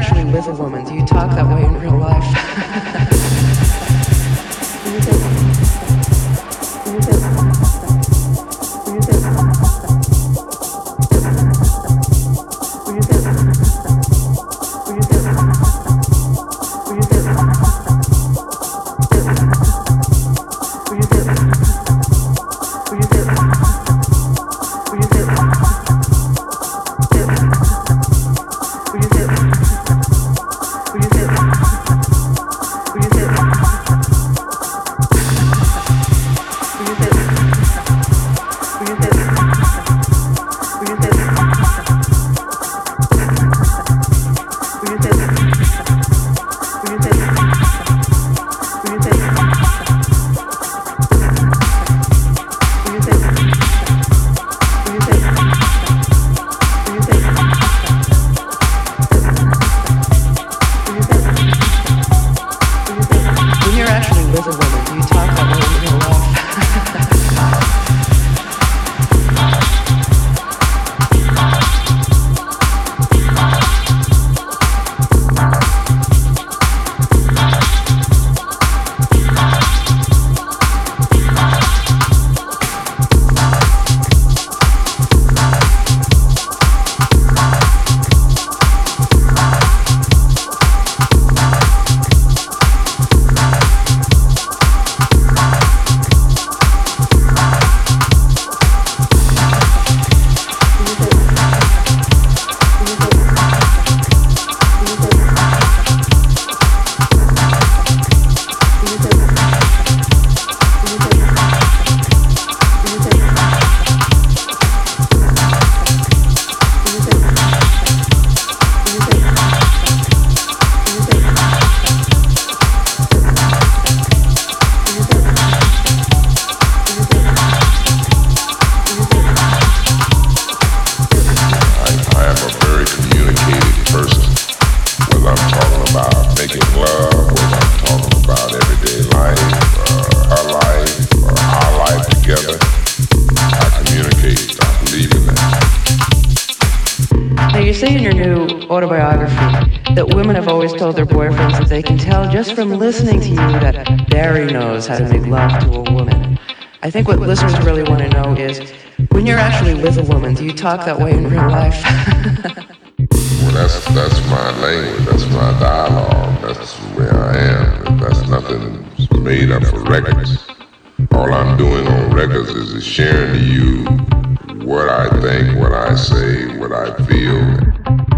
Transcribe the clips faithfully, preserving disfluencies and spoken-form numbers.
actually with a woman, do you talk that way in real life? Told their boyfriends that they can tell just from listening to you that Barry knows how to make love to a woman. I think what listeners really want to know is, when you're actually with a woman, do you talk that way in real life? Well, that's that's my language, that's my dialogue, that's where I am. That's nothing made up for records. All I'm doing on records is sharing to you what I think, what I say, what I feel.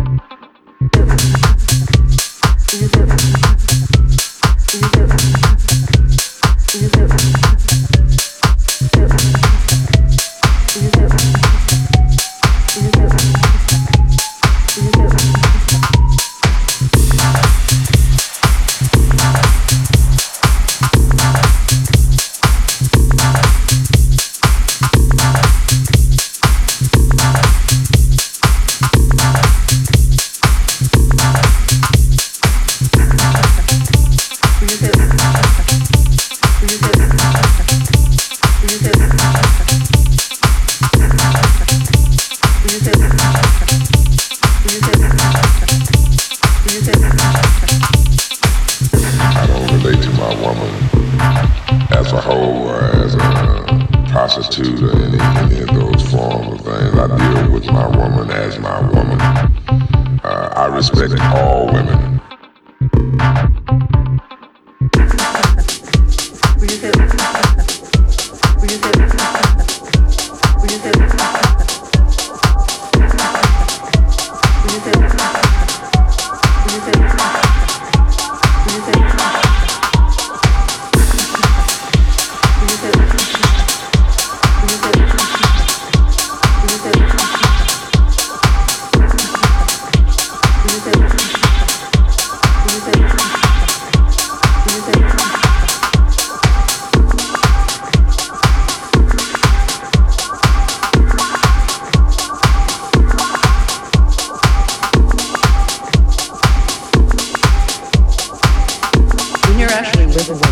Prostitute or any, any of those forms of things. I deal with my woman as my woman. Uh, I respect all women. When you're actually with a woman,